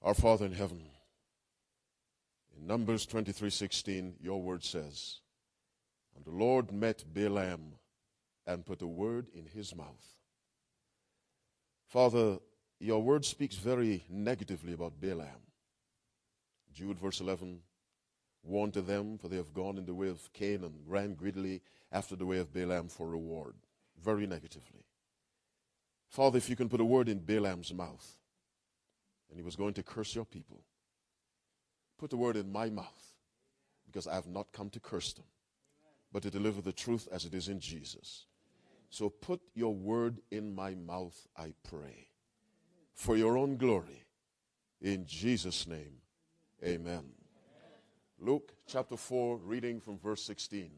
Our Father in heaven, in Numbers 23:16, your word says, and the Lord met Balaam and put a word in his mouth. Father, your word speaks very negatively about Balaam. Jude verse 11, woe to them, for they have gone in the way of Cain and ran greedily after the way of Balaam for reward. Very negatively. Father, if you can put a word in Balaam's mouth, and he was going to curse your people, put the word in my mouth, because I have not come to curse them, but to deliver the truth as it is in Jesus. So put your word in my mouth, I pray, for your own glory. In Jesus' name, amen. Luke chapter 4, reading from verse 16.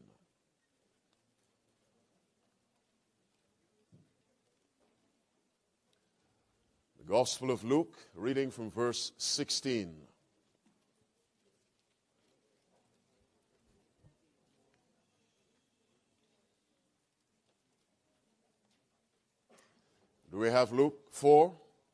The Gospel of Luke, reading from verse 16. Do we have Luke 4?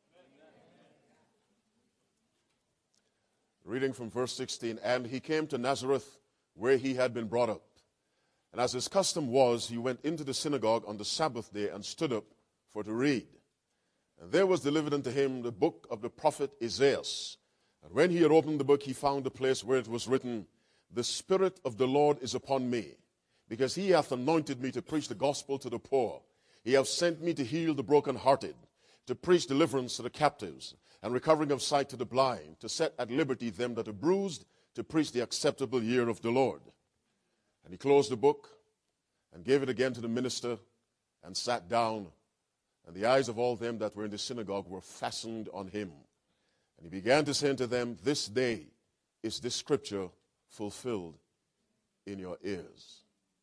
Reading from verse 16. And he came to Nazareth, where he had been brought up. And as his custom was, he went into the synagogue on the Sabbath day and stood up for to read. And there was delivered unto him the book of the prophet Isaiah. And when he had opened the book, he found the place where it was written, the Spirit of the Lord is upon me, because he hath anointed me to preach the gospel to the poor. He hath sent me to heal the brokenhearted, to preach deliverance to the captives, and recovering of sight to the blind, to set at liberty them that are bruised, to preach the acceptable year of the Lord. And he closed the book, and gave it again to the minister, and sat down. And the eyes of all them that were in the synagogue were fastened on him. And he began to say unto them, this day is this scripture fulfilled in your ears.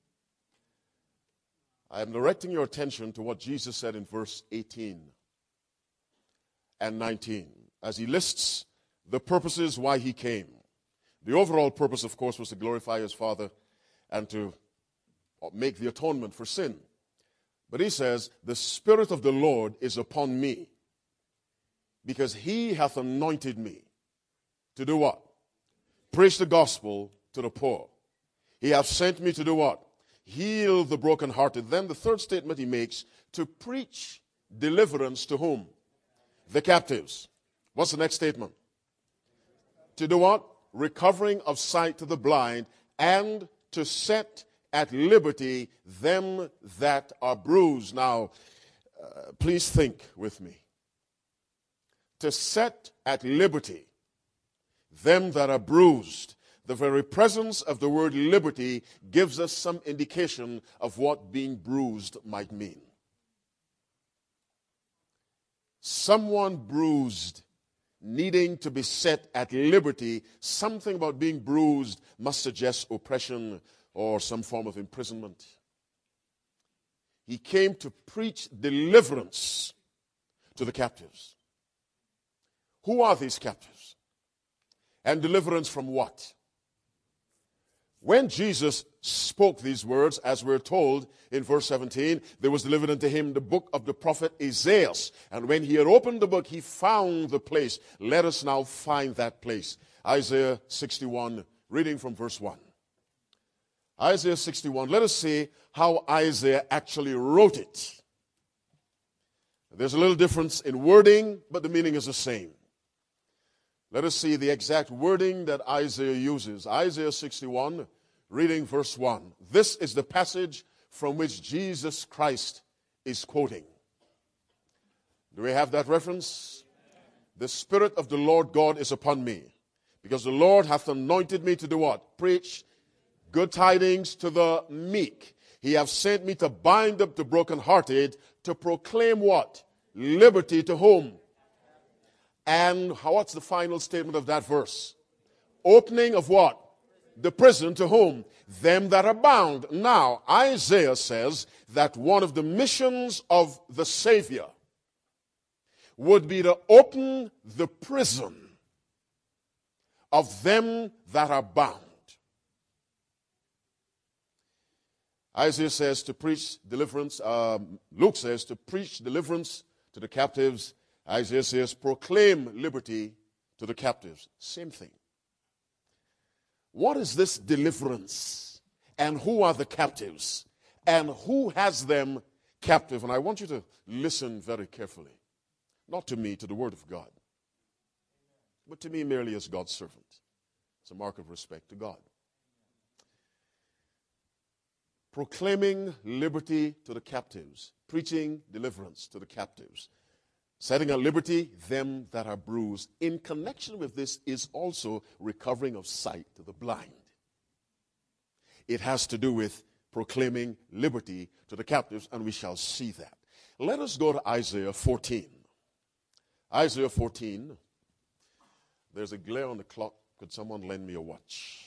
I am directing your attention to what Jesus said in verse 18 and 19, as he lists the purposes why he came. The overall purpose, of course, was to glorify his Father and to make the atonement for sin. But he says, the Spirit of the Lord is upon me, because he hath anointed me to do what? Preach the gospel to the poor. He hath sent me to do what? Heal the brokenhearted. Then the third statement he makes, to preach deliverance to whom? The captives. What's the next statement? To do what? Recovering of sight to the blind, and to set at liberty them that are bruised. Now, please think with me. To set at liberty them that are bruised. The very presence of the word liberty gives us some indication of what being bruised might mean. Someone bruised needing to be set at liberty, something about being bruised must suggest oppression or some form of imprisonment. He came to preach deliverance to the captives. Who are these captives? And deliverance from what? When Jesus spoke these words, as we're told in verse 17, there was delivered unto him the book of the prophet Isaiah. And when he had opened the book, he found the place. Let us now find that place. Isaiah 61, reading from verse 1. Isaiah 61, let us see how Isaiah actually wrote it. There's a little difference in wording, but the meaning is the same. Let us see the exact wording that Isaiah uses. Isaiah 61, reading verse 1. This is the passage from which Jesus Christ is quoting. Do we have that reference? The Spirit of the Lord God is upon me, because the Lord hath anointed me to do what? Preach good tidings to the meek. He hath sent me to bind up the brokenhearted, to proclaim what? Liberty to whom? And what's the final statement of that verse? Opening of what? The prison to whom? Them that are bound. Now, Isaiah says that one of the missions of the Savior would be to open the prison of them that are bound. Isaiah says to preach deliverance. Luke says to preach deliverance to the captives. Isaiah says proclaim liberty to the captives. Same thing. What is this deliverance? And who are the captives? And who has them captive? And I want you to listen very carefully. Not to me, to the Word of God. But to me merely as God's servant. It's a mark of respect to God. Proclaiming liberty to the captives. Preaching deliverance to the captives. Setting at liberty them that are bruised. In connection with this is also recovering of sight to the blind. It has to do with proclaiming liberty to the captives, and we shall see that. Let us go to Isaiah 14. Isaiah 14. There's a glare on the clock. Could someone lend me a watch?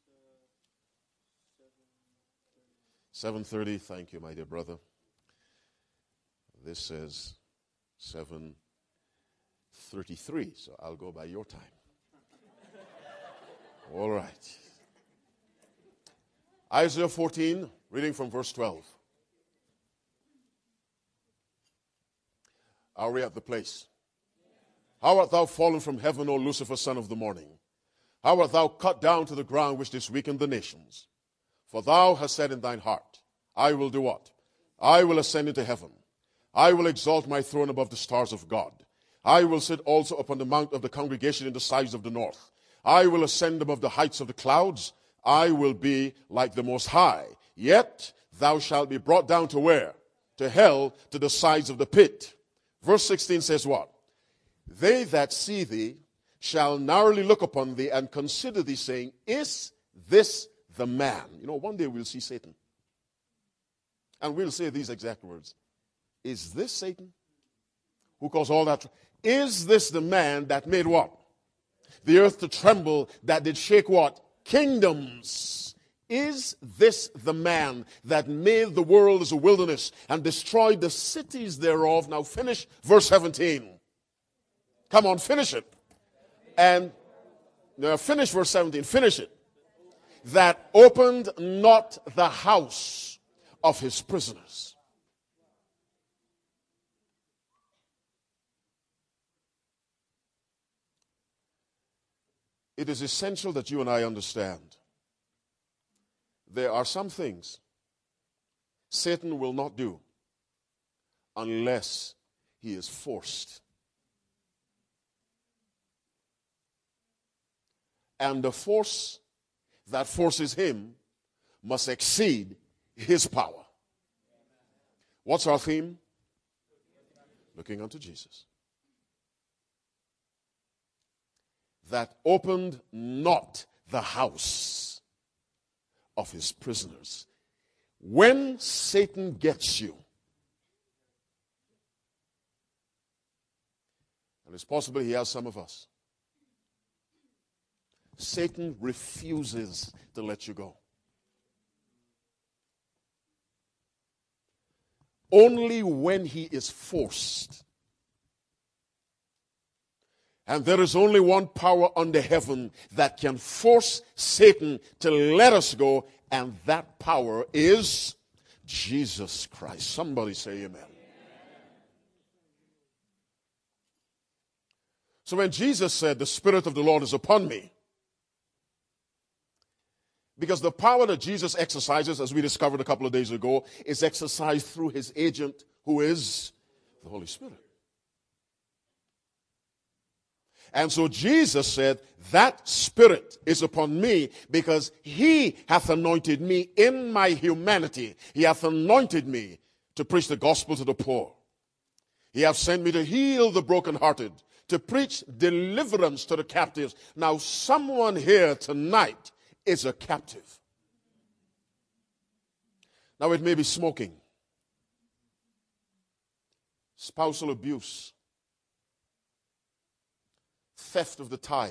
7:30. Thank you, my dear brother. This says 7:33, so I'll go by your time. All right. Isaiah 14, reading from verse 12. Are we at the place? How art thou fallen from heaven, O Lucifer, son of the morning? How art thou cut down to the ground, which didst weaken the nations? For thou hast said in thine heart, I will do what? I will ascend into heaven. I will exalt my throne above the stars of God. I will sit also upon the mount of the congregation in the sides of the north. I will ascend above the heights of the clouds. I will be like the Most High. Yet thou shalt be brought down to where? To hell, to the sides of the pit. Verse 16 says what? They that see thee shall narrowly look upon thee and consider thee, saying, is this the man? You know, one day we'll see Satan. And we'll say these exact words. Is this Satan? Who caused all that? Is this the man that made what? The earth to tremble, that did shake what? Kingdoms. Is this the man that made the world as a wilderness and destroyed the cities thereof? Now finish verse 17. Come on, finish it. And finish verse 17. Finish it. That opened not the house of his prisoners. It is essential that you and I understand there are some things Satan will not do unless he is forced. And the force that forces him must exceed his power. What's our theme? Looking unto Jesus. That opened not the house of his prisoners. When Satan gets you, and it's possible he has some of us, Satan refuses to let you go. Only when he is forced. And there is only one power under heaven that can force Satan to let us go, and that power is Jesus Christ. Somebody say amen. So when Jesus said, the Spirit of the Lord is upon me, because the power that Jesus exercises, as we discovered a couple of days ago, is exercised through his agent, who is the Holy Spirit. And so Jesus said, that Spirit is upon me because he hath anointed me in my humanity. He hath anointed me to preach the gospel to the poor. He hath sent me to heal the brokenhearted, to preach deliverance to the captives. Now, someone here tonight is a captive. Now, it may be smoking, spousal abuse, theft of the tithe.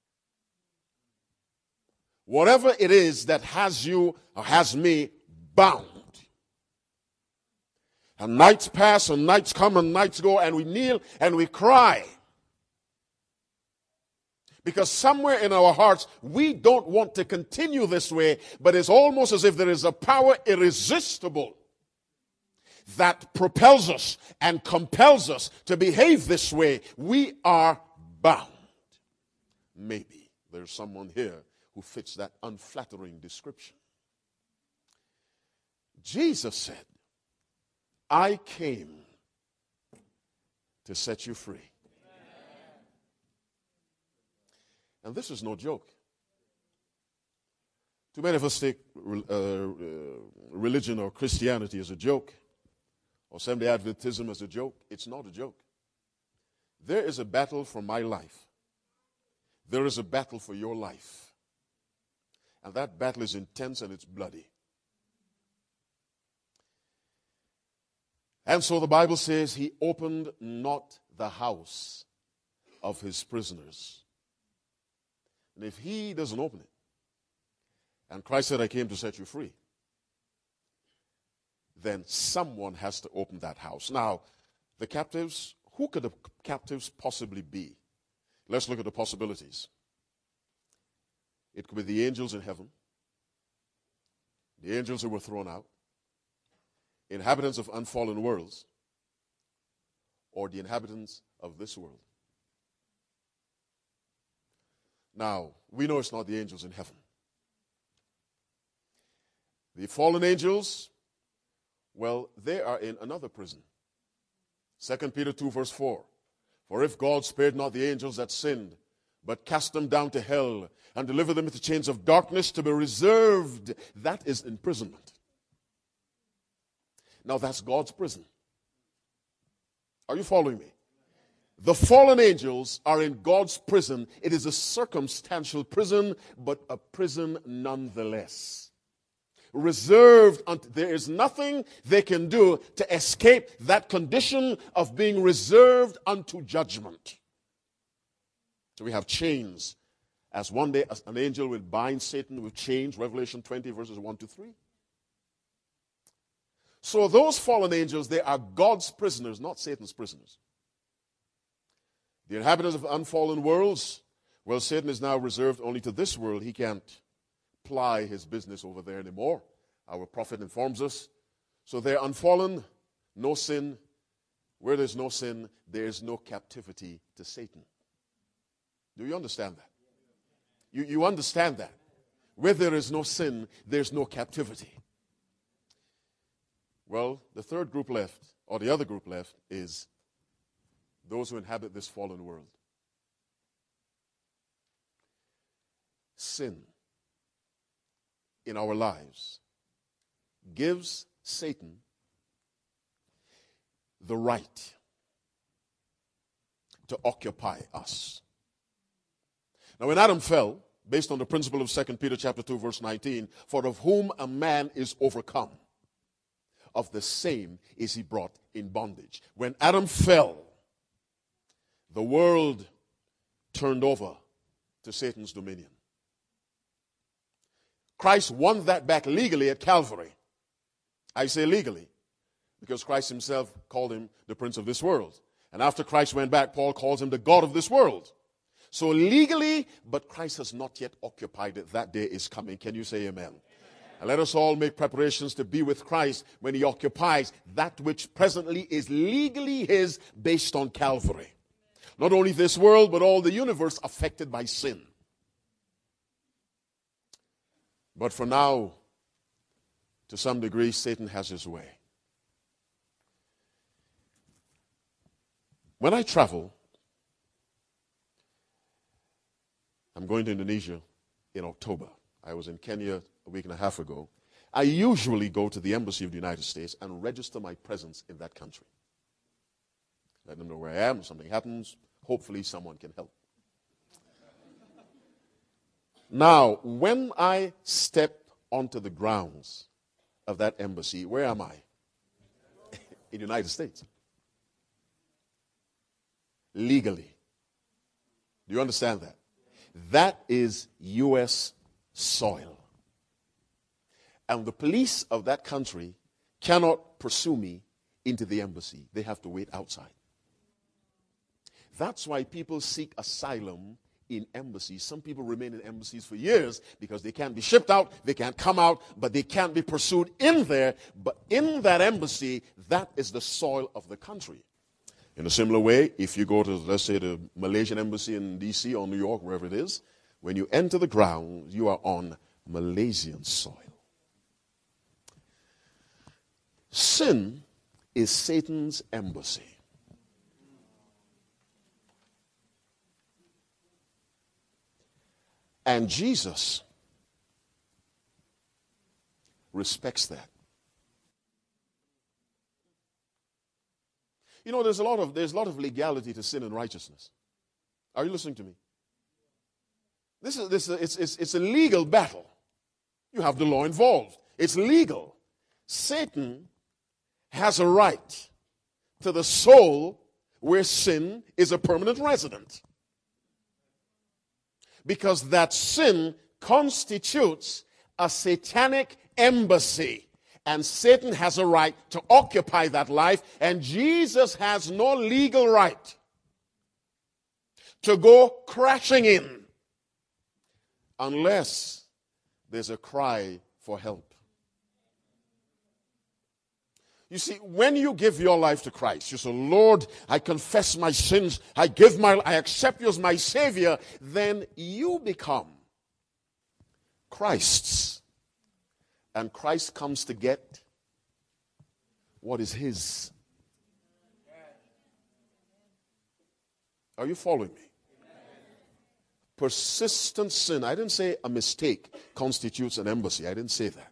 Whatever it is that has you or has me bound. And nights pass and nights come and nights go, and we kneel and we cry. Because somewhere in our hearts, we don't want to continue this way, but it's almost as if there is a power irresistible that propels us and compels us to behave this way. We are bound. maybe there's someone here who fits that unflattering description. Jesus said, I came to set you free. And this is no joke. Too many of us take religion or Christianity as a joke, or Seventh-day Adventism as a joke. It's not a joke. There is a battle for my life. There is a battle for your life. And that battle is intense and it's bloody. And so the Bible says he opened not the house of his prisoners. And if he doesn't open it, and Christ said, I came to set you free, then someone has to open that house. Now, the captives, who could the captives possibly be? Let's look at the possibilities. It could be the angels in heaven, the angels who were thrown out, inhabitants of unfallen worlds, or the inhabitants of this world. Now, we know it's not the angels in heaven. The fallen angels, well, they are in another prison. 2 Peter 2 verse 4. For if God spared not the angels that sinned, but cast them down to hell and delivered them into chains of darkness to be reserved, that is imprisonment. Now that's God's prison. Are you following me? The fallen angels are in God's prison. It is a circumstantial prison, but a prison nonetheless. Reserved unto, there is nothing they can do to escape that condition of being reserved unto judgment. So we have chains. As one day an angel will bind Satan with chains, Revelation 20 verses 1 to 3. So those fallen angels, they are God's prisoners, not Satan's prisoners. The inhabitants of unfallen worlds, well, Satan is now reserved only to this world. He can't ply his business over there anymore. Our prophet informs us. So they're unfallen, no sin. Where there's no sin, there's no captivity to Satan. Do you understand that? You understand that? Where there is no sin, there's no captivity. Well, the third group left, or the other group left, is those who inhabit this fallen world. Sin in our lives gives Satan the right to occupy us. Now, when Adam fell, based on the principle of 2 Peter chapter 2, verse 19, for of whom a man is overcome, of the same is he brought in bondage. When Adam fell, the world turned over to Satan's dominion. Christ won that back legally at Calvary. I say legally, because Christ himself called him the prince of this world. And after Christ went back, Paul calls him the God of this world. So legally, but Christ has not yet occupied it. That day is coming. Can you say amen? And let us all make preparations to be with Christ when he occupies that which presently is legally his based on Calvary. Not only this world, but all the universe affected by sin. But for now, to some degree, Satan has his way. When I travel, I'm going to Indonesia in October. I was in Kenya a week and a half ago. I usually go to the embassy of the United States and register my presence in that country. Let them know where I am. If something happens, hopefully someone can help. Now, when I step onto the grounds of that embassy, where am I? In the United States. Legally. Do you understand that? That is U.S. soil. And the police of that country cannot pursue me into the embassy. They have to wait outside. That's why people seek asylum in embassies. Some people remain in embassies for years because they can't be shipped out, they can't come out, but they can't be pursued in there. But in that embassy, that is the soil of the country. In a similar way, if you go to, let's say, the Malaysian embassy in D.C. or New York, wherever it is, when you enter the ground, you are on Malaysian soil. Sin is Satan's embassy. And Jesus respects that. You know, there's a lot of legality to sin and righteousness. Are you listening to me? It's a legal battle. You have the law involved. It's legal. Satan has a right to the soul where sin is a permanent resident. Because that sin constitutes a satanic embassy. And Satan has a right to occupy that life. And Jesus has no legal right to go crashing in unless there's a cry for help. You see, when you give your life to Christ, you say, Lord, I confess my sins, I accept you as my Savior, then you become Christ's. And Christ comes to get what is his. Are you following me? Persistent sin, I didn't say a mistake constitutes an embassy. I didn't say that.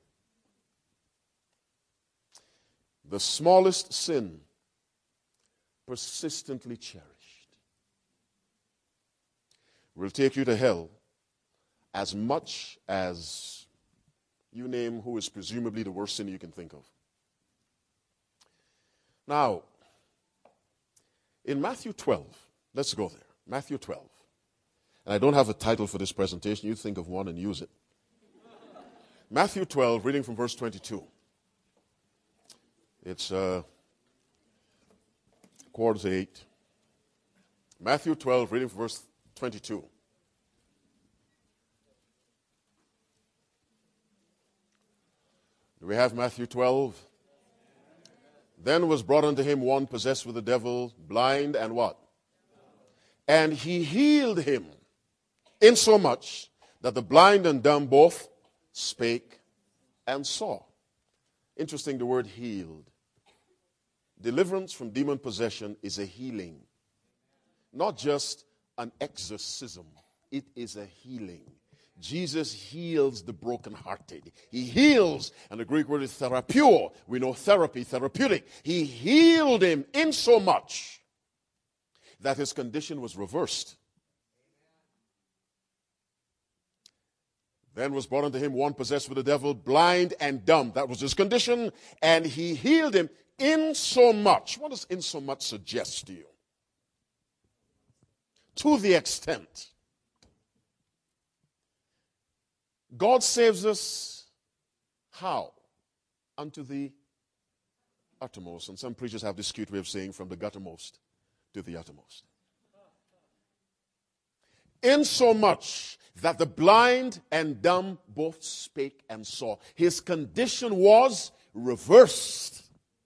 The smallest sin, persistently cherished, will take you to hell as much as you name who is presumably the worst sin you can think of. Now, in Matthew 12, let's go there. Matthew 12. And I don't have a title for this presentation. You think of one and use it. Matthew 12, reading from verse 22. It's 7:45. Matthew 12, reading from verse 22. Do we have Matthew 12? Then was brought unto him one possessed with the devil, blind and what? And he healed him, insomuch that the blind and dumb both spake and saw. Interesting, the word healed. Deliverance from demon possession is a healing. Not just an exorcism. It is a healing. Jesus heals the brokenhearted. He heals, and the Greek word is therapeuo. We know therapy, therapeutic. He healed him insomuch that his condition was reversed. Then was brought unto him one possessed with the devil, blind and dumb. That was his condition. And he healed him insomuch. What does insomuch suggest to you? To the extent. God saves us how? Unto the uttermost. And some preachers have this cute way of saying from the guttermost to the uttermost. Insomuch that the blind and dumb both spake and saw. His condition was reversed.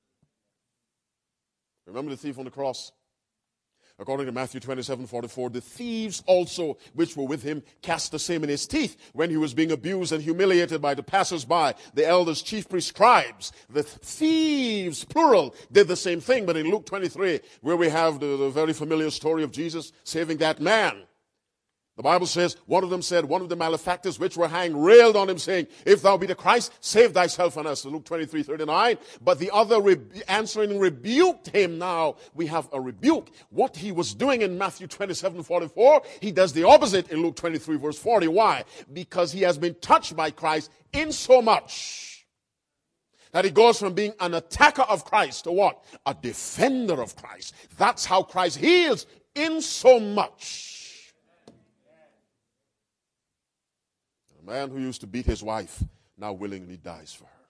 Remember the thief on the cross? According to Matthew 27:44, the thieves also which were with him cast the same in his teeth when he was being abused and humiliated by the passers-by, the elders, chief priests, scribes. The thieves, plural, did the same thing. But in Luke 23, where we have the very familiar story of Jesus saving that man, the Bible says, one of them said, one of the malefactors which were hanged railed on him, saying, if thou be the Christ, save thyself and us. Luke 23:39. But the other answering rebuked him. Now we have a rebuke. What he was doing in Matthew 27:44, he does the opposite in Luke 23 verse 40. Why? Because he has been touched by Christ insomuch that he goes from being an attacker of Christ to what? A defender of Christ. That's how Christ heals, insomuch. A man who used to beat his wife now willingly dies for her.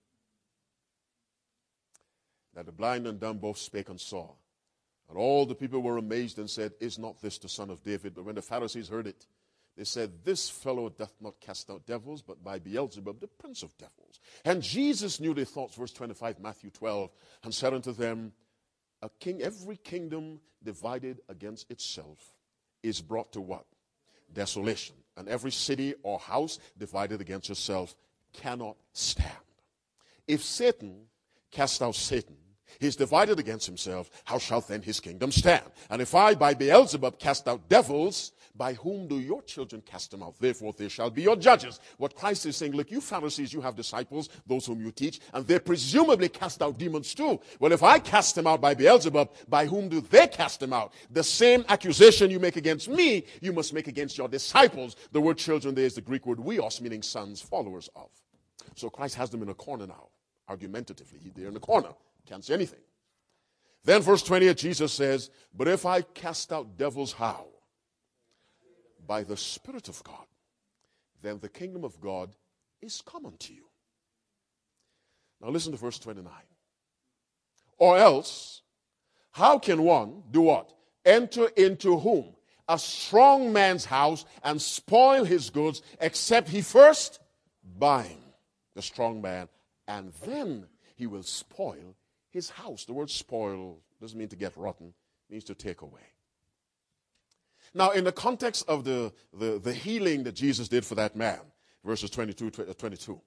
That the blind and dumb both spake and saw. And all the people were amazed and said, is not this the son of David? But when the Pharisees heard it, they said, this fellow doth not cast out devils, but by Beelzebub, the prince of devils. And Jesus knew their thoughts, verse 25, Matthew 12, and said unto them, Every kingdom divided against itself is brought to what? Desolation. And every city or house divided against itself cannot stand. If Satan cast out Satan, he is divided against himself. How shall then his kingdom stand? And if I by Beelzebub cast out devils, by whom do your children cast them out? Therefore they shall be your judges. What Christ is saying, look, you Pharisees, you have disciples, those whom you teach, and they presumably cast out demons too. Well, if I cast them out by Beelzebub, by whom do they cast them out? The same accusation you make against me, you must make against your disciples. The word children there is the Greek word huios, meaning sons, followers of. So Christ has them in a corner now, argumentatively. They're in a corner. Can't say anything. Then verse 28, Jesus says, but if I cast out devils, how? By the Spirit of God, then the kingdom of God is common to you. Now listen to verse 29. Or else, how can one do what? Enter into whom? A strong man's house and spoil his goods, except he first bind the strong man, and then he will spoil his house. The word spoil doesn't mean to get rotten. It means to take away. Now, in the context of the healing that Jesus did for that man, verses 22,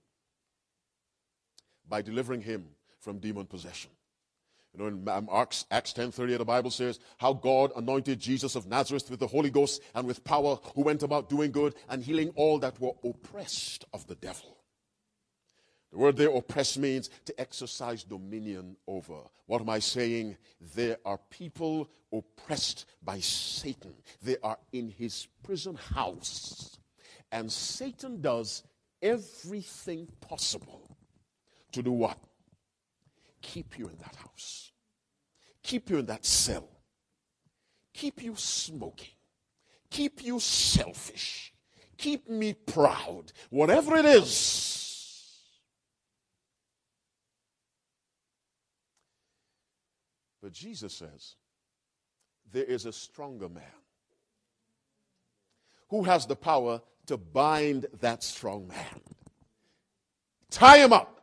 by delivering him from demon possession. You know, in Acts 10:38, the Bible says how God anointed Jesus of Nazareth with the Holy Ghost and with power, who went about doing good and healing all that were oppressed of the devil. The word there, oppress, means to exercise dominion over. What am I saying? There are people oppressed by Satan. They are in his prison house. And Satan does everything possible to do what? Keep you in that house. Keep you in that cell. Keep you smoking. Keep you selfish. Keep me proud. Whatever it is. But Jesus says, there is a stronger man who has the power to bind that strong man. Tie him up.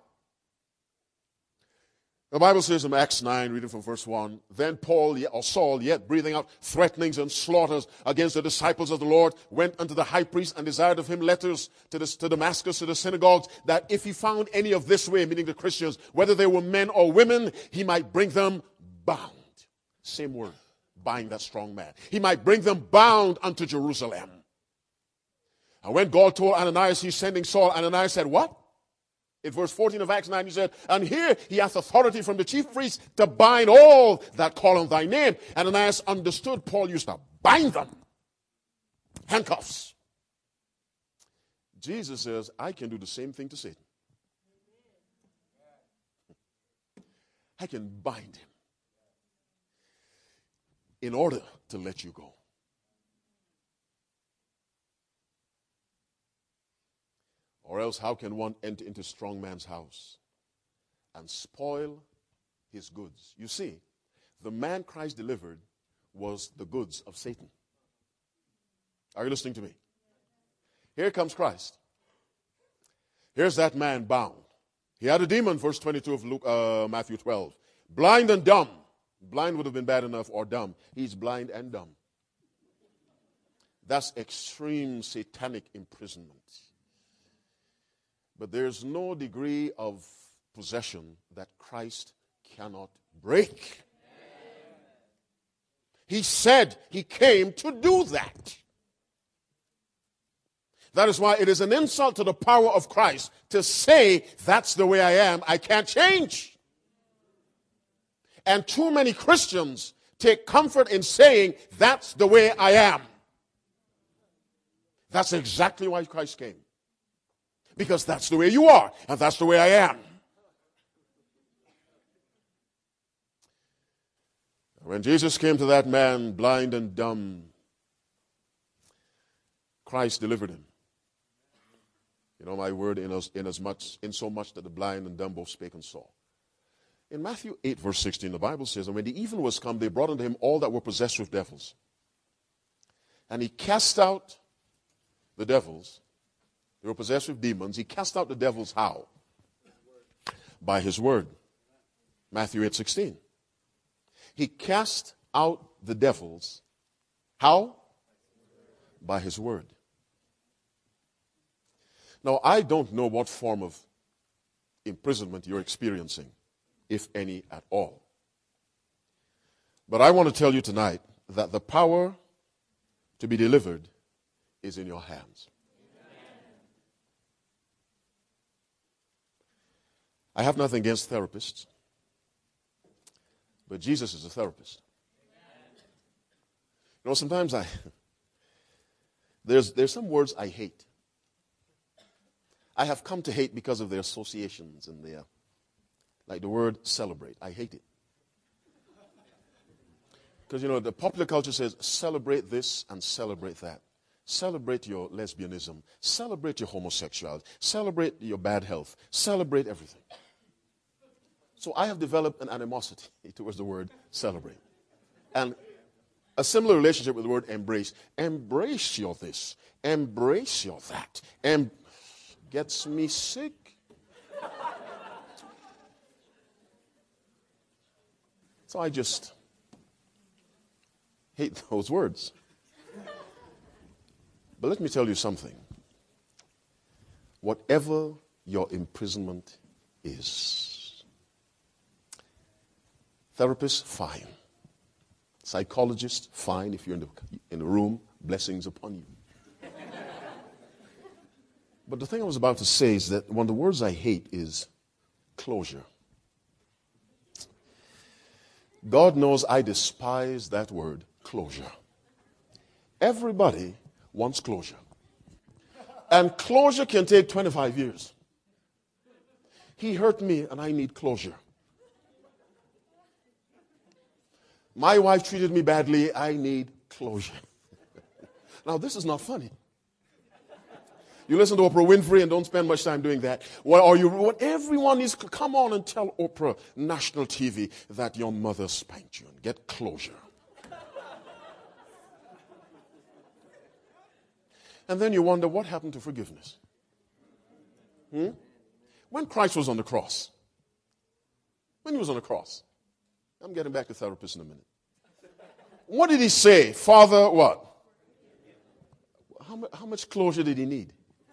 The Bible says in Acts 9, reading from verse 1, then Saul, yet breathing out threatenings and slaughters against the disciples of the Lord, went unto the high priest and desired of him letters to Damascus, to the synagogues, that if he found any of this way, meaning the Christians, whether they were men or women, he might bring them bound. Same word, bind that strong man. He might bring them bound unto Jerusalem. And when God told Ananias he's sending Saul, Ananias said, what? In verse 14 of Acts 9, he said, and here he hath authority from the chief priest to bind all that call on thy name. Ananias understood Paul used to bind them. Handcuffs. Jesus says, I can do the same thing to Satan. I can bind him in order to let you go. Or else how can one enter into strong man's house and spoil his goods? You see, the man Christ delivered was the goods of Satan. Are you listening to me? Here comes Christ. Here's that man bound. He had a demon, verse 22 of Matthew 12. Blind and dumb. Blind would have been bad enough, or dumb. He's blind and dumb. That's extreme satanic imprisonment. But there's no degree of possession that Christ cannot break. He said he came to do that. That is why it is an insult to the power of Christ to say, that's the way I am, I can't change. And too many Christians take comfort in saying, that's the way I am. That's exactly why Christ came. Because that's the way you are, and that's the way I am. When Jesus came to that man, blind and dumb, Christ delivered him. You know my word, in so much that the blind and dumb both spake and saw. In Matthew 8, verse 16, the Bible says, and when the even was come, they brought unto him all that were possessed with devils. And he cast out the devils. They were possessed with demons. He cast out the devils how? By his word. Matthew 8:16. He cast out the devils. How? By his word. Now, I don't know what form of imprisonment you're experiencing, if any at all. But I want to tell you tonight that the power to be delivered is in your hands. I have nothing against therapists, but Jesus is a therapist. You know, sometimes there's some words I hate. I have come to hate because of their associations and their, like the word celebrate. I hate it. Because, you know, the popular culture says celebrate this and celebrate that. Celebrate your lesbianism. Celebrate your homosexuality. Celebrate your bad health. Celebrate everything. So I have developed an animosity towards the word celebrate. And a similar relationship with the word embrace. Embrace your this. Embrace your that. Gets me sick. So I just hate those words. But let me tell you something. Whatever your imprisonment is, therapist, fine. Psychologist, fine. If you're in the room, blessings upon you. But the thing I was about to say is that one of the words I hate is closure. God knows I despise that word, closure. Everybody wants closure. And closure can take 25 years. He hurt me and I need closure. My wife treated me badly, I need closure. Now, this is not funny. You listen to Oprah Winfrey and don't spend much time doing that. Everyone needs to come on and tell Oprah, national TV, that your mother spanked you and get closure. And then you wonder what happened to forgiveness. When Christ was on the cross, when he was on the cross, I'm getting back to therapists in a minute. What did he say? Father, what? How much closure did he need?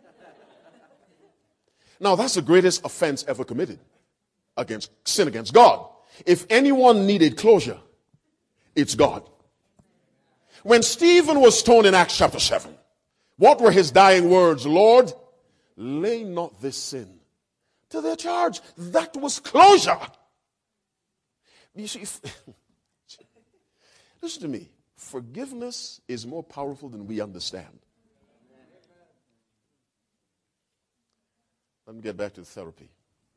Now, that's the greatest offense ever committed sin against God. If anyone needed closure, it's God. When Stephen was stoned in Acts chapter 7, what were his dying words? Lord, lay not this sin to their charge. That was closure. You see, listen to me. Forgiveness is more powerful than we understand. Let me get back to the therapy.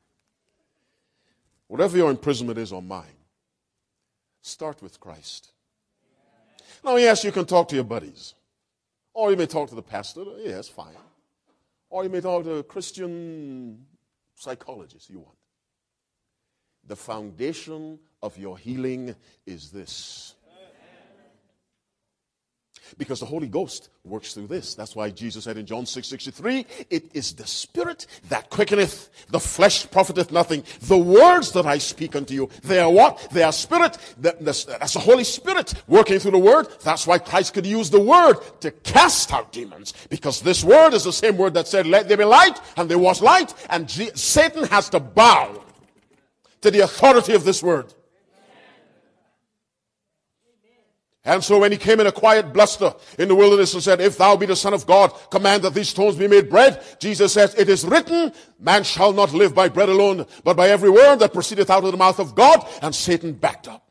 Whatever your imprisonment is or mine, start with Christ. Now, yes, you can talk to your buddies. Or you may talk to the pastor. Yes, fine. Or you may talk to a Christian psychologist you want. The foundation of your healing is this. Because the Holy Ghost works through this. That's why Jesus said in John 6:63, it is the Spirit that quickeneth, the flesh profiteth nothing. The words that I speak unto you, they are what? They are spirit. That's the Holy Spirit working through the word. That's why Christ could use the word to cast out demons. Because this word is the same word that said, let there be light, and there was light. And Satan has to bow to the authority of this word. And so when he came in a quiet bluster in the wilderness and said, if thou be the Son of God, command that these stones be made bread. Jesus says, it is written, man shall not live by bread alone, but by every word that proceedeth out of the mouth of God. And Satan backed up.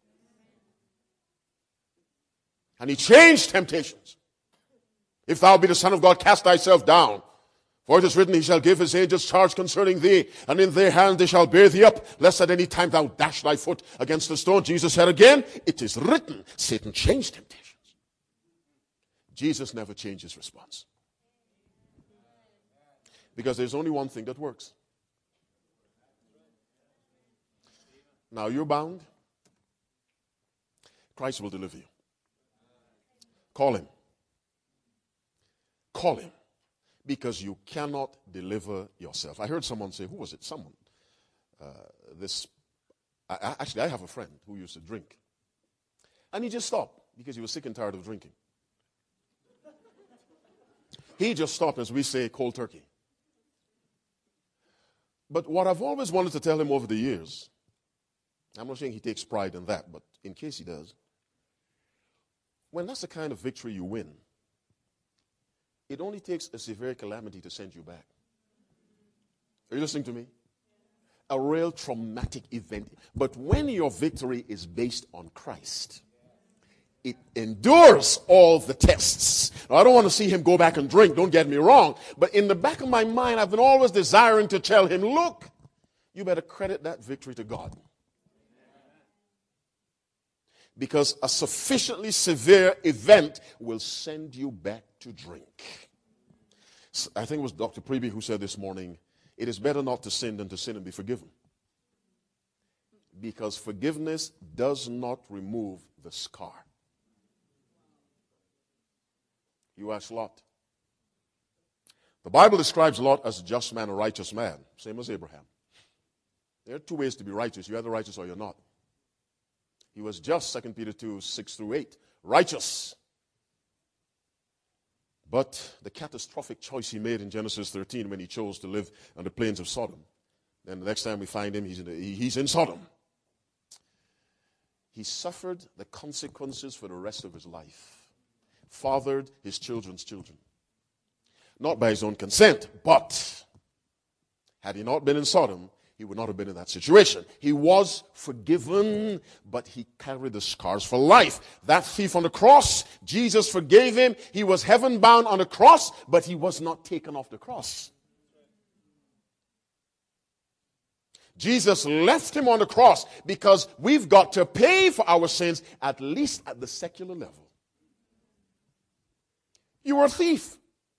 And he changed temptations. If thou be the Son of God, cast thyself down. For it is written, he shall give his angels charge concerning thee, and in their hand they shall bear thee up, lest at any time thou dash thy foot against a stone. Jesus said again, it is written. Satan changed temptations. Jesus never changed his response. Because there's only one thing that works. Now you're bound. Christ will deliver you. Call him. Call him. Because you cannot deliver yourself. I heard someone say, who was it? Someone. This Actually, I have a friend who used to drink. And he just stopped because he was sick and tired of drinking. He just stopped, as we say, cold turkey. But what I've always wanted to tell him over the years, I'm not saying he takes pride in that, but in case he does, when that's the kind of victory you win, it only takes a severe calamity to send you back. Are you listening to me? A real traumatic event. But when your victory is based on Christ, it endures all the tests. Now, I don't want to see him go back and drink, don't get me wrong. But in the back of my mind, I've been always desiring to tell him, look, you better credit that victory to God. Because a sufficiently severe event will send you back to drink. I think it was Dr. Preby who said this morning, it is better not to sin than to sin and be forgiven. Because forgiveness does not remove the scar. You ask Lot. The Bible describes Lot as a just man, a righteous man, same as Abraham. There are two ways to be righteous. You're either righteous or you're not. He was just, 2 Peter 2, 6 through 8, righteous. But the catastrophic choice he made in Genesis 13 when he chose to live on the plains of Sodom. Then the next time we find him, he's in Sodom. He suffered the consequences for the rest of his life. Fathered his children's children. Not by his own consent, but had he not been in Sodom, he would not have been in that situation. He was forgiven, but he carried the scars for life. That thief on the cross, Jesus forgave him. He was heaven bound on the cross, but he was not taken off the cross. Jesus left him on the cross because we've got to pay for our sins, at least at the secular level. You were a thief.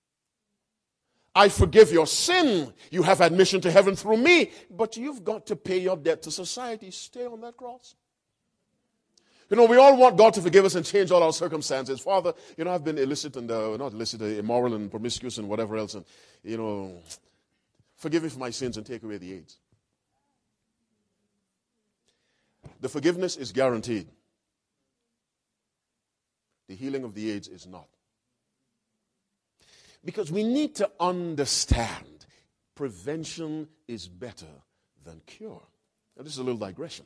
I forgive your sin. You have admission to heaven through me. But you've got to pay your debt to society. Stay on that cross. You know, we all want God to forgive us and change all our circumstances. Father, you know, I've been illicit and, not illicit, immoral and promiscuous and whatever else. And, you know, forgive me for my sins and take away the AIDS. The forgiveness is guaranteed. The healing of the AIDS is not. Because we need to understand prevention is better than cure. Now, this is a little digression.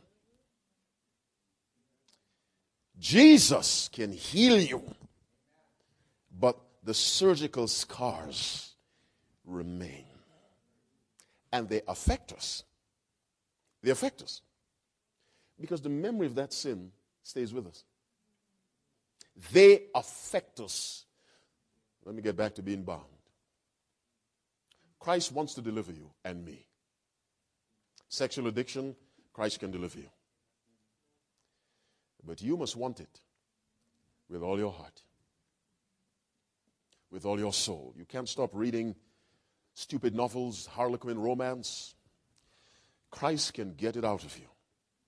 Jesus can heal you, but the surgical scars remain. And they affect us. They affect us. Because the memory of that sin stays with us. They affect us. Let me get back to being bound. Christ wants to deliver you and me. Sexual addiction, Christ can deliver you. But you must want it with all your heart, with all your soul. You can't stop reading stupid novels, Harlequin romance. Christ can get it out of you.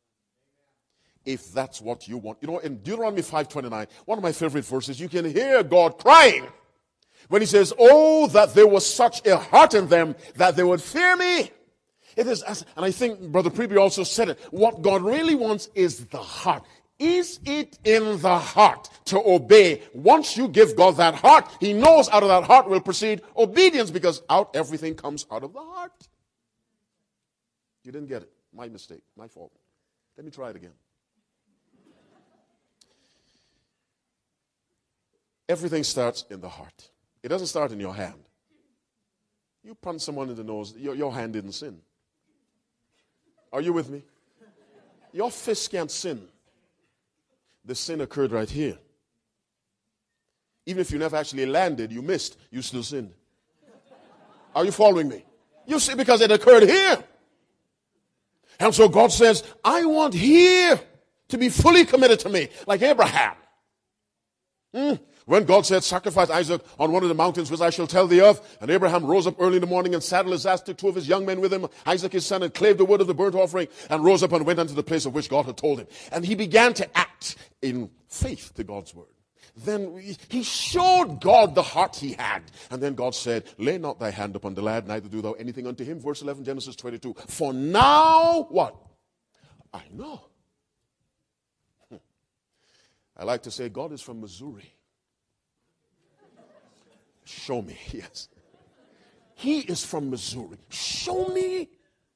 If that's what you want. You know, in Deuteronomy 5:29, one of my favorite verses, you can hear God crying when he says, oh, that there was such a heart in them that they would fear me. It is, and I think Brother Preby also said it, what God really wants is the heart. Is it in the heart to obey? Once you give God that heart, he knows out of that heart will proceed obedience, because out everything comes out of the heart. You didn't get it. My mistake. My fault. Let me try it again. Everything starts in the heart. It doesn't start in your hand. You punch someone in the nose, your hand didn't sin. Are you with me? Your fist can't sin. The sin occurred right here. Even if you never actually landed, you missed, you still sinned. Are you following me? You see, because it occurred here. And so God says, I want here to be fully committed to me, like Abraham. When God said, sacrifice Isaac on one of the mountains which I shall tell thee of, and Abraham rose up early in the morning and saddled his ass, took two of his young men with him, Isaac his son, and clave the wood of the burnt offering, and rose up and went unto the place of which God had told him. And he began to act in faith to God's word. Then he showed God the heart he had. And then God said, lay not thy hand upon the lad, neither do thou anything unto him. Verse 11, Genesis 22. For now, what? I know. I like to say God is from Missouri. Show me, yes. He is from Missouri. Show me.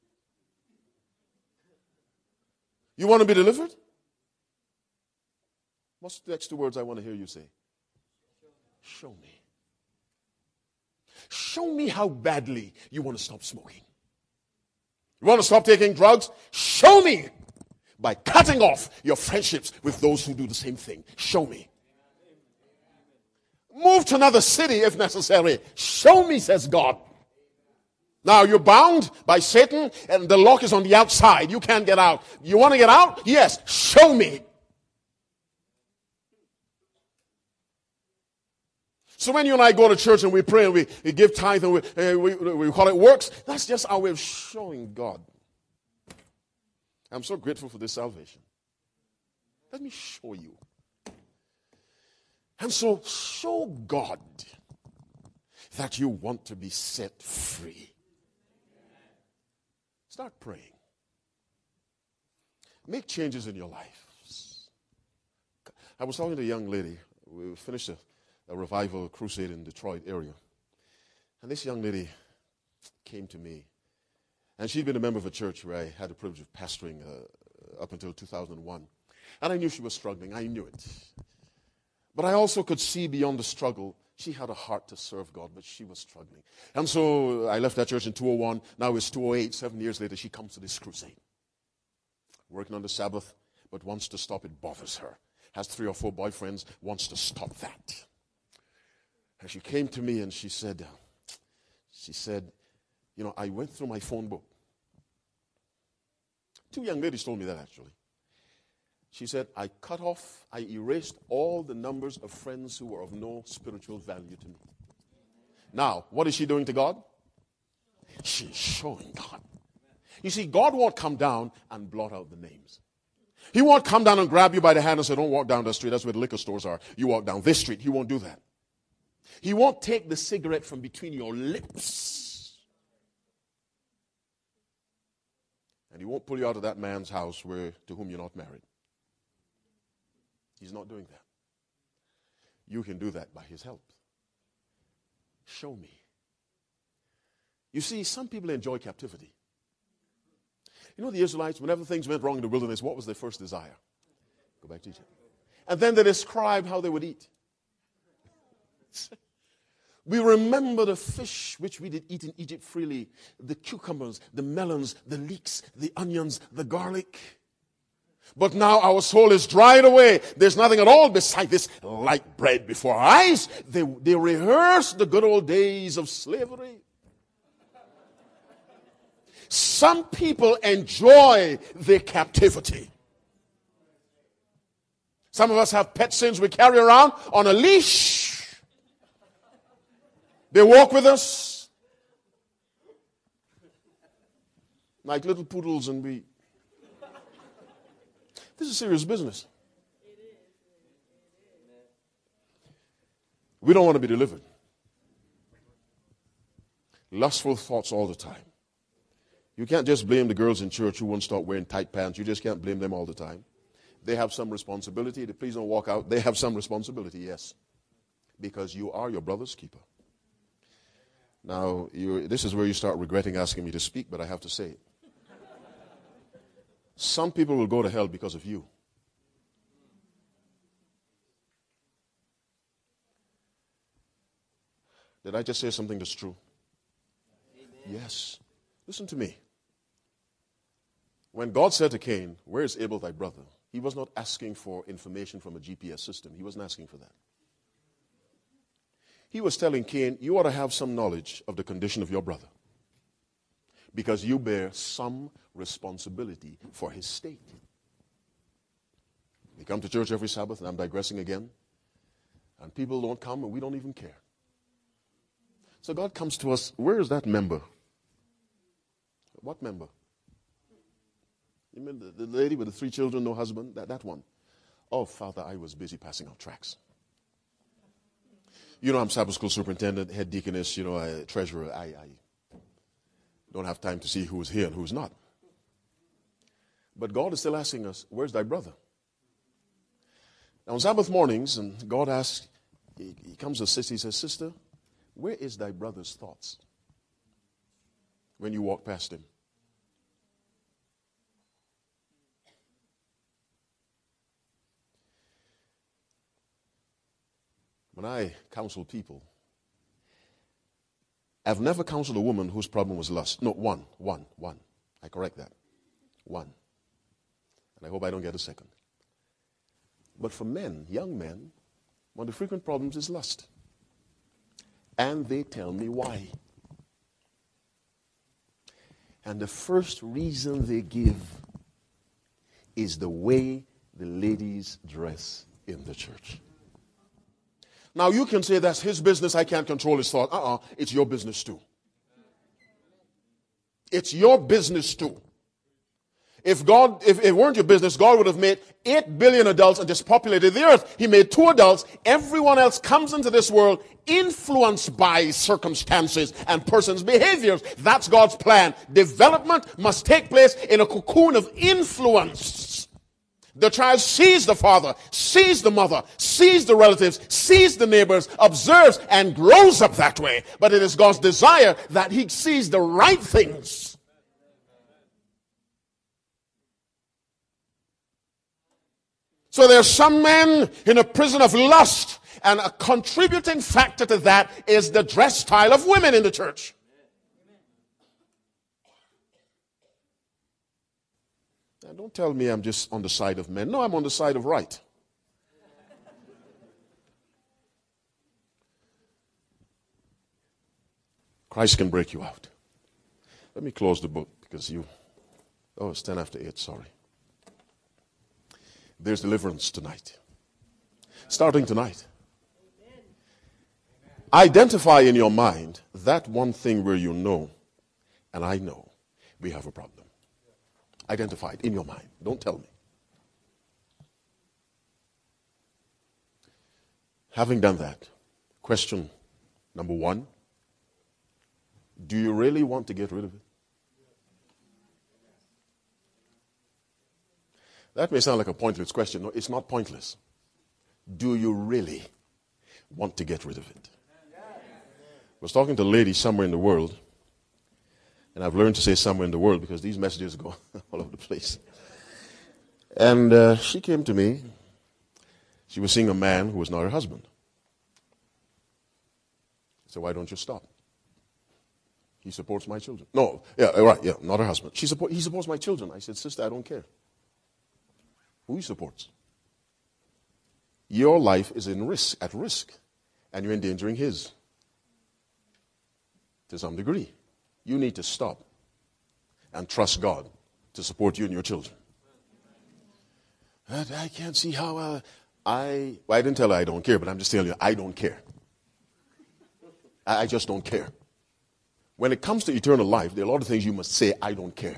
You want to be delivered? What's the next two words I want to hear you say? Show me. Show me how badly you want to stop smoking. You want to stop taking drugs? Show me by cutting off your friendships with those who do the same thing. Show me. Move to another city if necessary. Show me, says God. Now you're bound by Satan and the lock is on the outside. You can't get out. You want to get out? Yes. Show me. So when you and I go to church and we pray and we give tithe and we call it works, that's just our way of showing God. I'm so grateful for this salvation. Let me show you. And so show God that you want to be set free. Start praying. Make changes in your life. I was talking to a young lady. We finished a revival crusade in Detroit area. And this young lady came to me. And she'd been a member of a church where I had the privilege of pastoring up until 2001. And I knew she was struggling. I knew it. But I also could see beyond the struggle. She had a heart to serve God, but she was struggling. And so I left that church in 2001. Now it's 2008. 7 years later, she comes to this crusade. Working on the Sabbath, but wants to stop. It bothers her. Has 3 or 4 boyfriends, wants to stop that. And she came to me and she said, you know, I went through my phone book. 2 young ladies told me that actually. She said, I erased all the numbers of friends who were of no spiritual value to me. Now, what is she doing to God? She's showing God. You see, God won't come down and blot out the names. He won't come down and grab you by the hand and say, don't walk down the street. That's where the liquor stores are. You walk down this street. He won't do that. He won't take the cigarette from between your lips. And he won't pull you out of that man's house to whom you're not married. He's not doing that. You can do that by his help. Show me. You see, some people enjoy captivity. You know the Israelites, whenever things went wrong in the wilderness, what was their first desire? Go back to Egypt. And then they described how they would eat. We remember the fish which we did eat in Egypt freely, the cucumbers, the melons, the leeks, the onions, the garlic. But now our soul is dried away. There's nothing at all beside this light bread before our eyes. They rehearse the good old days of slavery. Some people enjoy their captivity. Some of us have pet sins we carry around on a leash. They walk with us like little poodles, and this is serious business. We don't want to be delivered. Lustful thoughts all the time. You can't just blame the girls in church who won't stop wearing tight pants. You just can't blame them all the time. They have some responsibility. Please don't walk out. They have some responsibility, yes. Because you are your brother's keeper. Now, this is where you start regretting asking me to speak, but I have to say it. Some people will go to hell because of you. Did I just say something that's true? Amen. Yes. Listen to me. When God said to Cain, where is Abel thy brother? He was not asking for information from a GPS system. He wasn't asking for that. He was telling Cain, you ought to have some knowledge of the condition of your brother, because you bear some responsibility for his state. We come to church every Sabbath, and I'm digressing again, and people don't come, and we don't even care. So God comes to us, where is that member? What member? You mean the lady with the 3 children, no husband? That one. Oh, Father, I was busy passing out tracts. You know, I'm Sabbath school superintendent, head deaconess, treasurer. I don't have time to see who's here and who's not. But God is still asking us, where's thy brother? Now on Sabbath mornings, and God asks, he comes to sister, he says, sister, where is thy brother's thoughts when you walk past him? When I counsel people, I've never counseled a woman whose problem was lust. No, one. I correct that. One. And I hope I don't get a second. But for men, young men, one of the frequent problems is lust. And they tell me why. And the first reason they give is the way the ladies dress in the church. Now you can say that's his business, I can't control his thought. It's your business too. It's your business too. If it weren't your business, God would have made 8 billion adults and just populated the earth. He made 2 adults. Everyone else comes into this world influenced by circumstances and persons' behaviors. That's God's plan. Development must take place in a cocoon of influence. The child sees the father, sees the mother, sees the relatives, sees the neighbors, observes, and grows up that way. But it is God's desire that he sees the right things. So there are some men in a prison of lust, and a contributing factor to that is the dress style of women in the church. Now, don't tell me I'm just on the side of men. No, I'm on the side of right. Christ can break you out. Let me close the book because it's 10 after 8, sorry. There's deliverance tonight. Starting tonight. Identify in your mind that one thing where you know, and I know, we have a problem. Identify it in your mind. Don't tell me. Having done that, question number 1, do you really want to get rid of it? That may sound like a pointless question. No, it's not pointless. Do you really want to get rid of it? I was talking to a lady somewhere in the world, and I've learned to say somewhere in the world because these messages go all over the place. And she came to me. She was seeing a man who was not her husband. I said, why don't you stop? He supports my children. No, not her husband. He supports my children. I said, sister, I don't care who he supports. Your life is at risk, and you're endangering his to some degree. You need to stop and trust God to support you and your children. I can't see how I didn't tell her I don't care, but I'm just telling you, I don't care. I just don't care. When it comes to eternal life, there are a lot of things you must say, I don't care.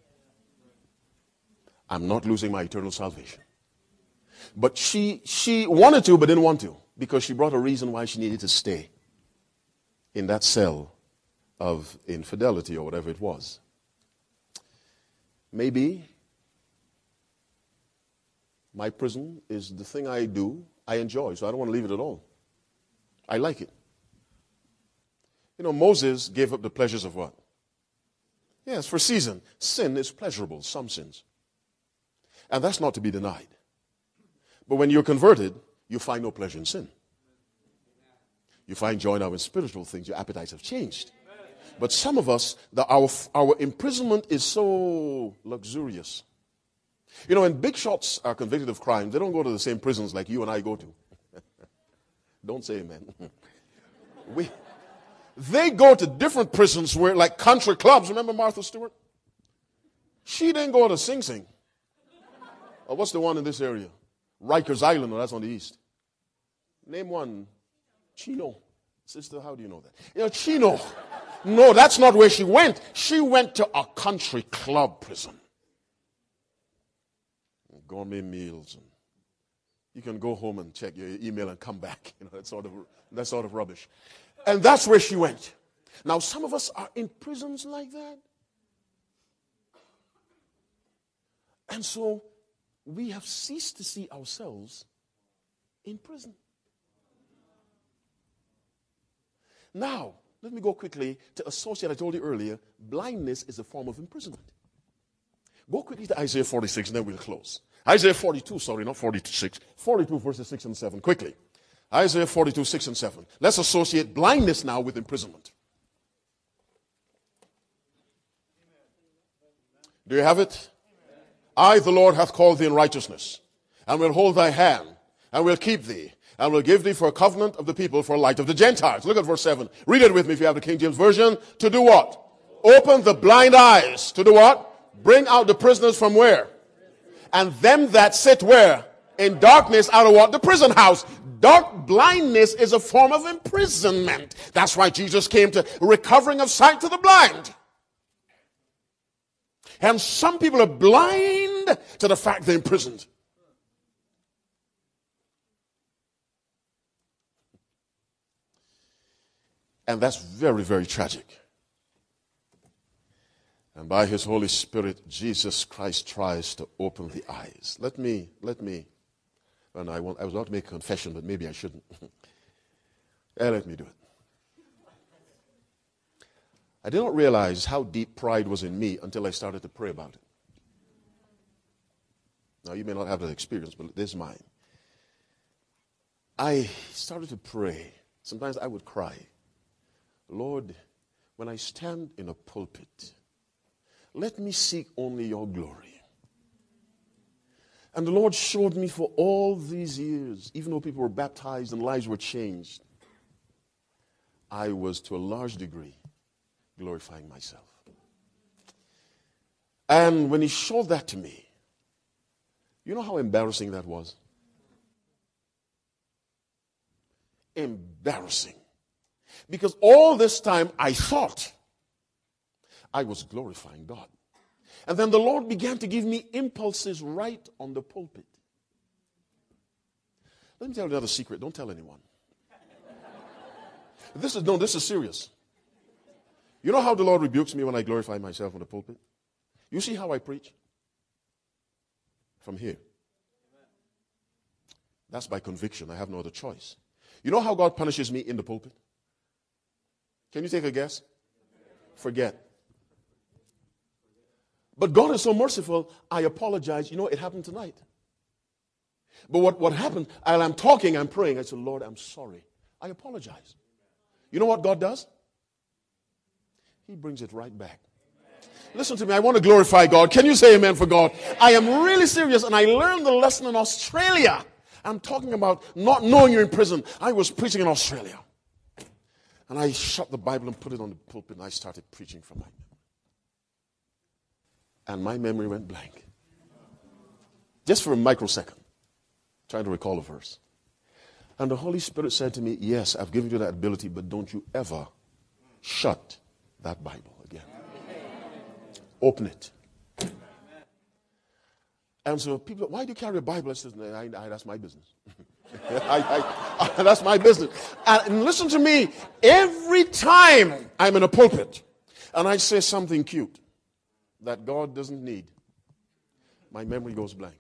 I'm not losing my eternal salvation. But she wanted to, but didn't want to, because she brought a reason why she needed to stay in that cell of infidelity or whatever it was. Maybe my prison is the thing I do, I enjoy, so I don't want to leave it at all. I like it. You know, Moses gave up the pleasures of what? Yes, for a season. Sin is pleasurable, some sins. And that's not to be denied. But when you're converted, you find no pleasure in sin. You find joy now in spiritual things. Your appetites have changed. But some of us, our imprisonment is so luxurious. You know, when big shots are convicted of crime, they don't go to the same prisons like you and I go to. Don't say amen. They go to different prisons where, like country clubs. Remember Martha Stewart? She didn't go to Sing Sing. Or what's the one in this area? Rikers Island, no, that's on the east. Name one. Chino. Sister, how do you know that? You know, Chino. No, that's not where she went. She went to a country club prison. Gourmet meals. And you can go home and check your email and come back. You know, that sort of rubbish. And that's where she went. Now, some of us are in prisons like that. And so we have ceased to see ourselves in prison. Now, let me go quickly to associate. I told you earlier, blindness is a form of imprisonment. Go quickly to Isaiah 46, and then we'll close. Isaiah 42, sorry, not 46. 42 verses 6 and 7. Quickly. Isaiah 42, 6 and 7. Let's associate blindness now with imprisonment. Do you have it? I, the Lord, hath called thee in righteousness, and will hold thy hand, and will keep thee, and will give thee for a covenant of the people, for a light of the Gentiles. Look at verse 7. Read it with me if you have the King James Version. To do what? Open the blind eyes. To do what? Bring out the prisoners from where? And them that sit where? In darkness out of what? The prison house. Dark blindness is a form of imprisonment. That's why Jesus came to recovering of sight to the blind. And some people are blind to the fact they're imprisoned. And that's very, very tragic. And by his Holy Spirit, Jesus Christ tries to open the eyes. Let me, and I was about to make a confession, but maybe I shouldn't. Let me do it. I did not realize how deep pride was in me until I started to pray about it. Now, you may not have that experience, but this is mine. I started to pray. Sometimes I would cry. Lord, when I stand in a pulpit, let me seek only your glory. And the Lord showed me for all these years, even though people were baptized and lives were changed, I was to a large degree glorifying myself. And when he showed that to me, you know how embarrassing that was? Embarrassing. Because all this time I thought I was glorifying God. And then the Lord began to give me impulses right on the pulpit. Let me tell you another secret. Don't tell anyone. This is serious. You know how the Lord rebukes me when I glorify myself on the pulpit? You see how I preach? From here. That's by conviction. I have no other choice. You know how God punishes me in the pulpit? Can you take a guess? Forget. But God is so merciful, I apologize. You know, it happened tonight. But what happened, while I'm talking, I'm praying. I said, Lord, I'm sorry. I apologize. You know what God does? He brings it right back. Listen to me, I want to glorify God. Can you say amen for God? I am really serious, and I learned the lesson in Australia. I'm talking about not knowing you're in prison. I was preaching in Australia. And I shut the Bible and put it on the pulpit, and I started preaching from my memory. And my memory went blank. Just for a microsecond, trying to recall a verse. And the Holy Spirit said to me, yes, I've given you that ability, but don't you ever shut that Bible again. Open it. And so people, why do you carry a Bible? I said, that's my business. That's my business. And listen to me, every time I'm in a pulpit and I say something cute that God doesn't need, my memory goes blank.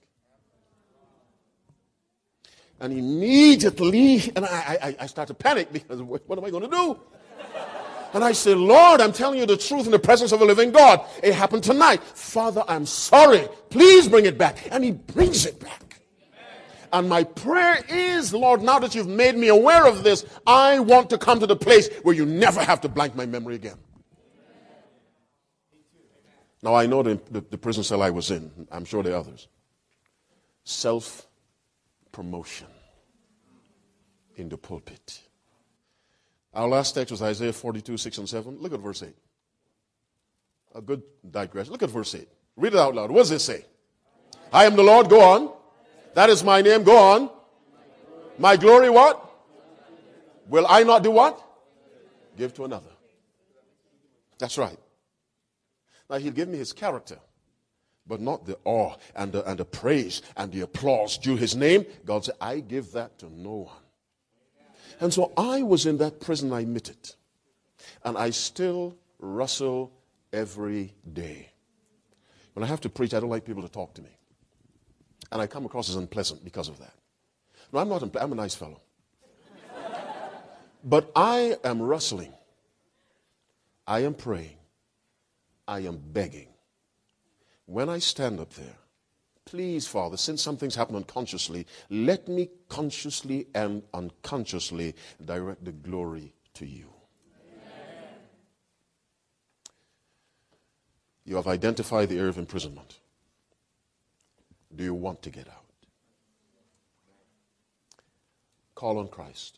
And immediately, and I start to panic because what am I going to do? And I say, Lord, I'm telling you the truth in the presence of a living God. It happened tonight. Father, I'm sorry. Please bring it back. And he brings it back. And my prayer is, Lord, now that you've made me aware of this, I want to come to the place where you never have to blank my memory again. Now, I know the prison cell I was in. I'm sure there are others. Self-promotion in the pulpit. Our last text was Isaiah 42, 6 and 7. Look at verse 8. A good digression. Look at verse 8. Read it out loud. What does it say? I am the Lord. Go on. That is my name. Go on. My glory what? Will I not do what? Give to another. That's right. Now he'll give me his character, but not the awe and the praise and the applause due his name. God said, I give that to no one. And so I was in that prison, I admit it. And I still wrestle every day. When I have to preach, I don't like people to talk to me. and I come across as unpleasant because of that. No, I'm not unpleasant. I'm a nice fellow. But I am wrestling. I am praying. I am begging. When I stand up there, please, Father, since something's happened unconsciously, let me consciously and unconsciously direct the glory to you. Amen. You have identified the area of imprisonment. Do you want to get out? Call on Christ.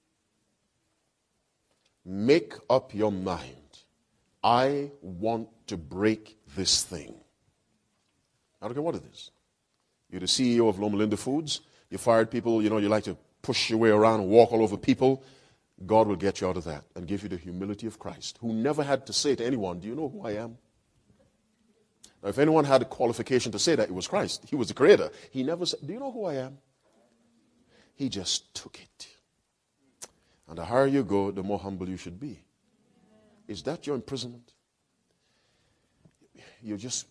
Make up your mind. I want to break this thing. I don't care what it is. You're the CEO of Loma Linda Foods. You fired people, you like to push your way around and walk all over people. God will get you out of that and give you the humility of Christ, who never had to say to anyone, do you know who I am? Now, if anyone had a qualification to say that, it was Christ. He was the creator. He never said, do you know who I am? He just took it. And the higher you go, the more humble you should be. Is that your imprisonment? You're just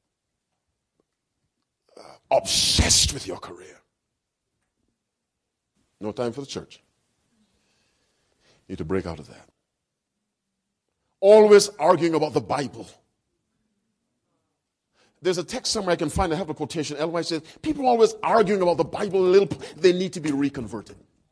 obsessed with your career. No time for the church. You need to break out of that. Always arguing about the Bible. There's a text somewhere I can find. I have a quotation. Ellen White says, people are always arguing about the Bible a little. They need to be reconverted.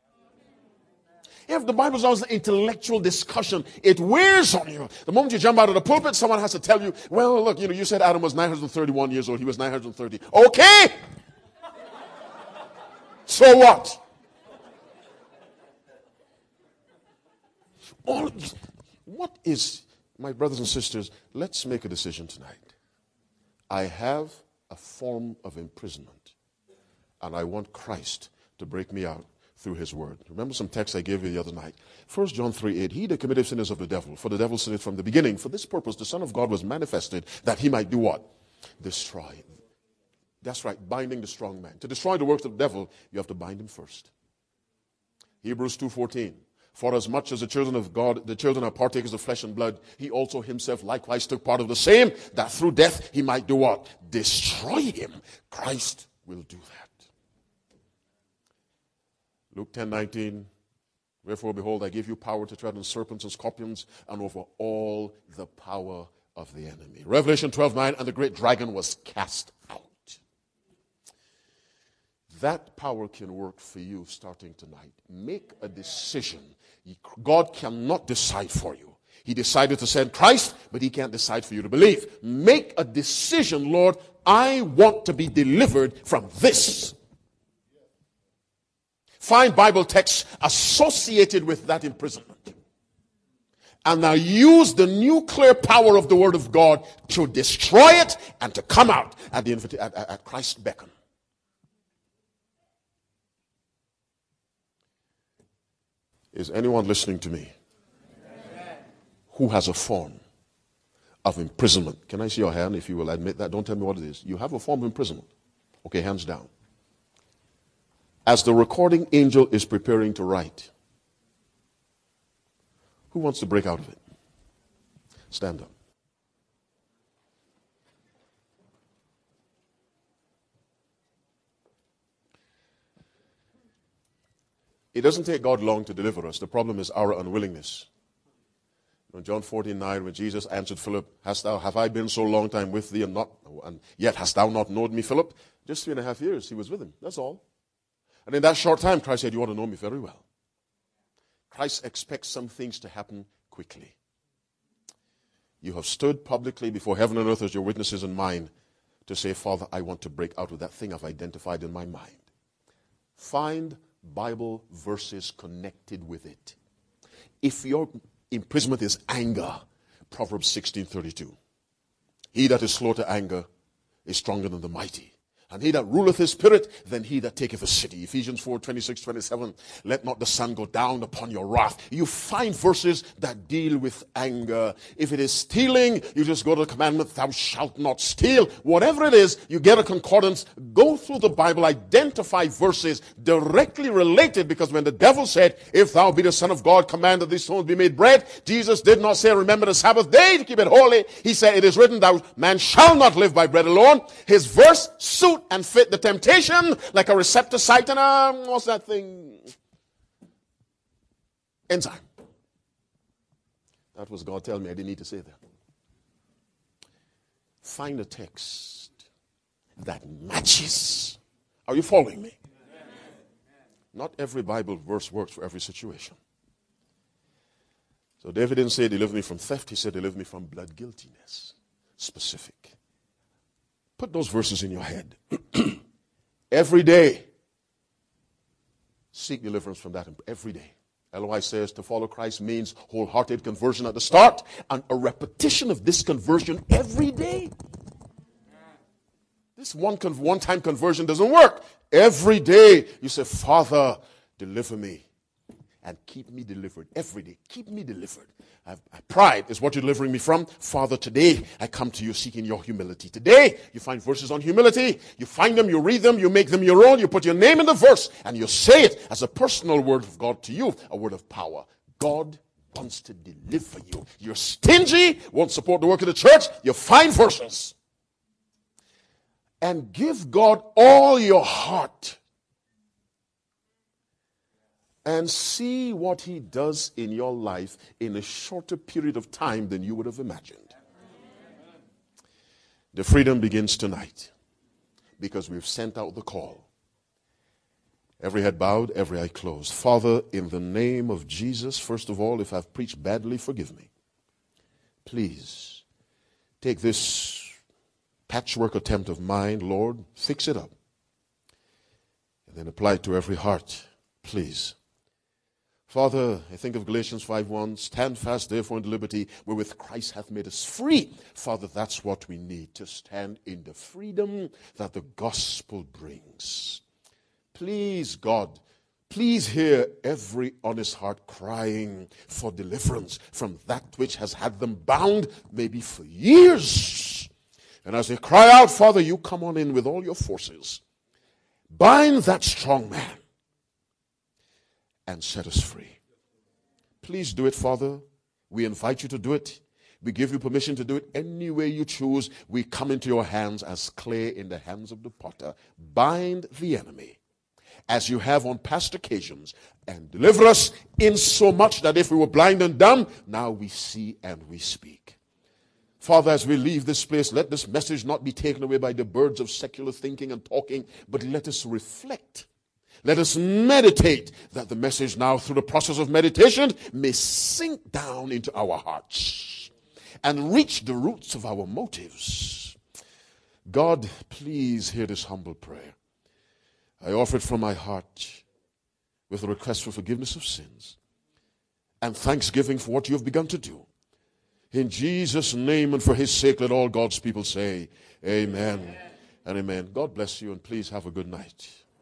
If the Bible is always an intellectual discussion, it wears on you. The moment you jump out of the pulpit, someone has to tell you, well, look, you said Adam was 931 years old. He was 930. Okay. So what? What is, my brothers and sisters, let's make a decision tonight. I have a form of imprisonment, and I want Christ to break me out through his word. Remember some text I gave you the other night. 1 John 3:8. He that committeth sin is of the devil, for the devil sinned from the beginning. For this purpose the Son of God was manifested, that he might do what? Destroy. That's right, binding the strong man. To destroy the works of the devil, you have to bind him first. Hebrews 2:14. For as much as the children of God, the children are partakers of flesh and blood, he also himself likewise took part of the same, that through death he might do what? Destroy him. Christ will do that. Luke 10:19, wherefore, behold, I give you power to tread on serpents and scorpions and over all the power of the enemy. Revelation 12:9, and the great dragon was cast out. That power can work for you starting tonight. Make a decision. God cannot decide for you. He decided to send Christ, but he can't decide for you to believe. Make a decision, Lord, I want to be delivered from this. Find Bible texts associated with that imprisonment. And now use the nuclear power of the Word of God to destroy it and to come out at Christ's beckon. Is anyone listening to me who has a form of imprisonment? Can I see your hand if you will admit that? Don't tell me what it is. You have a form of imprisonment. Okay, hands down. As the recording angel is preparing to write, who wants to break out of it? Stand up. It doesn't take God long to deliver us. The problem is our unwillingness. In John 14:9, when Jesus answered Philip, have I been so long time with thee and yet hast thou not known me, Philip? Just 3.5 years he was with him. That's all. And in that short time, Christ said, you ought to know me very well. Christ expects some things to happen quickly. You have stood publicly before heaven and earth as your witnesses and mine to say, Father, I want to break out of that thing I've identified in my mind. Find Bible verses connected with it. If your imprisonment is anger, Proverbs 16:32. He that is slow to anger is stronger than the mighty. And he that ruleth his spirit, than he that taketh a city. Ephesians 4:26-27. Let not the sun go down upon your wrath. You find verses that deal with anger. If it is stealing, you just go to the commandment, thou shalt not steal. Whatever it is, you get a concordance. Go through the Bible, identify verses directly related, because when the devil said, if thou be the Son of God, command that these stones be made bread, Jesus did not say, remember the Sabbath day to keep it holy. He said, it is written, thou man shall not live by bread alone. His verse suits suit and fit the temptation like a receptor site and a, what's that thing? Enzyme. That was God telling me I didn't need to say that. Find a text that matches. Are you following me? Not every Bible verse works for every situation. So David didn't say deliver me from theft. He said deliver me from blood guiltiness. Specific. Put those verses in your head. Every day. Seek deliverance from that every day. Elohi says to follow Christ means wholehearted conversion at the start and a repetition of this conversion every day. This one-time conversion doesn't work. Every day you say, Father, deliver me and keep me delivered. Every day, keep me delivered. Pride is what you're delivering me from. Father, today I come to you seeking your humility. Today you find verses on humility. You find them, you read them, you make them your own. You put your name in the verse and you say it as a personal word of God to you, a word of power. God wants to deliver you. You're stingy, won't support the work of the church. You find verses. And give God all your heart. And see what he does in your life in a shorter period of time than you would have imagined. The freedom begins tonight because we've sent out the call. Every head bowed, every eye closed. Father, in the name of Jesus, first of all, if I've preached badly, forgive me. Please take this patchwork attempt of mine, Lord, fix it up. And then apply it to every heart, please. Father, I think of Galatians 5:1, stand fast therefore in the liberty wherewith Christ hath made us free. Father, that's what we need, to stand in the freedom that the gospel brings. Please, God, please hear every honest heart crying for deliverance from that which has had them bound, maybe for years. And as they cry out, Father, you come on in with all your forces. Bind that strong man and set us free. Please do it, Father. We invite you to do it. We give you permission to do it any way you choose. We come into your hands as clay in the hands of the potter. Bind the enemy as you have on past occasions and deliver us in so much that if we were blind and dumb, now we see and we speak. Father, as we leave this place, let this message not be taken away by the birds of secular thinking and talking, but let us reflect. Let us meditate that the message now, through the process of meditation, may sink down into our hearts and reach the roots of our motives. God, please hear this humble prayer. I offer it from my heart with a request for forgiveness of sins and thanksgiving for what you have begun to do. In Jesus' name and for his sake, let all God's people say amen and amen. God bless you and please have a good night.